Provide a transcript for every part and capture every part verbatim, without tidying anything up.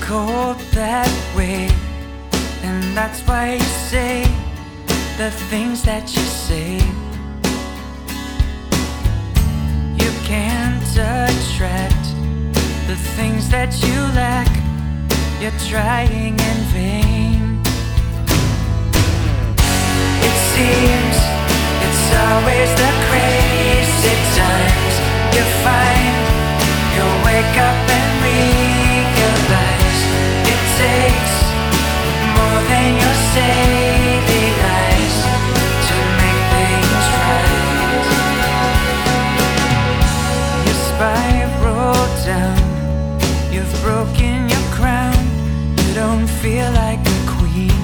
cold that way, and that's why you say the things that you say. You can't attract the things that you lack. You're trying in vain. It seems it's always the crazy times you find. You'll wake up and realize it takes more than your saving eyes to make things right. You spiral down, you've broken your crown. You don't feel like a queen.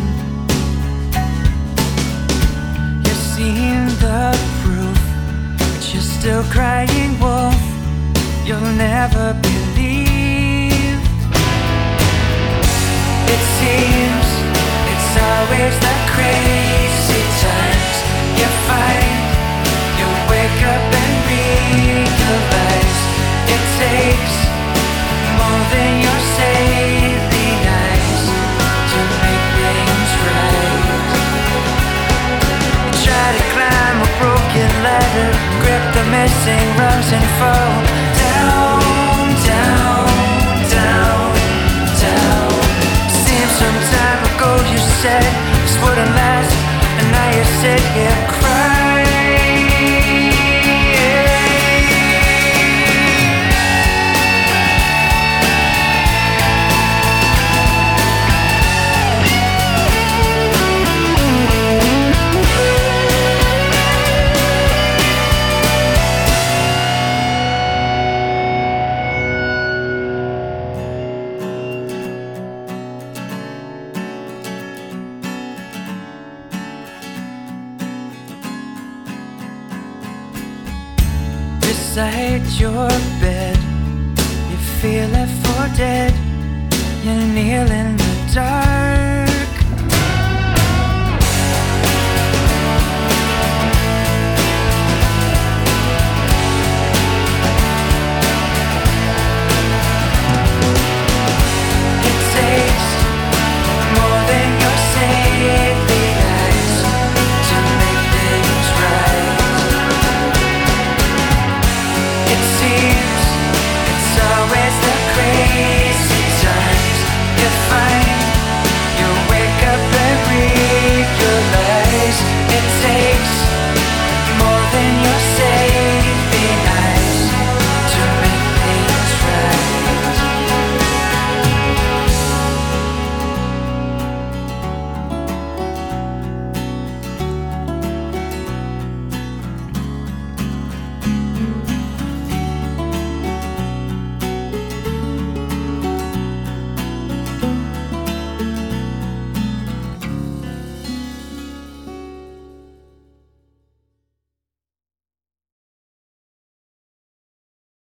You've seen the proof, but you're still crying wolf. You'll never believe. It seems it's always the crazy times you find. You wake up and realize it takes more than your saving eyes to make things right. You try to climb a broken ladder, grip the missing rungs and fall down, down, down, down. Seems some time ago you said this wouldn't last, and now you sit here crying. Beside your bed, you feel left for dead. You kneel in the dark.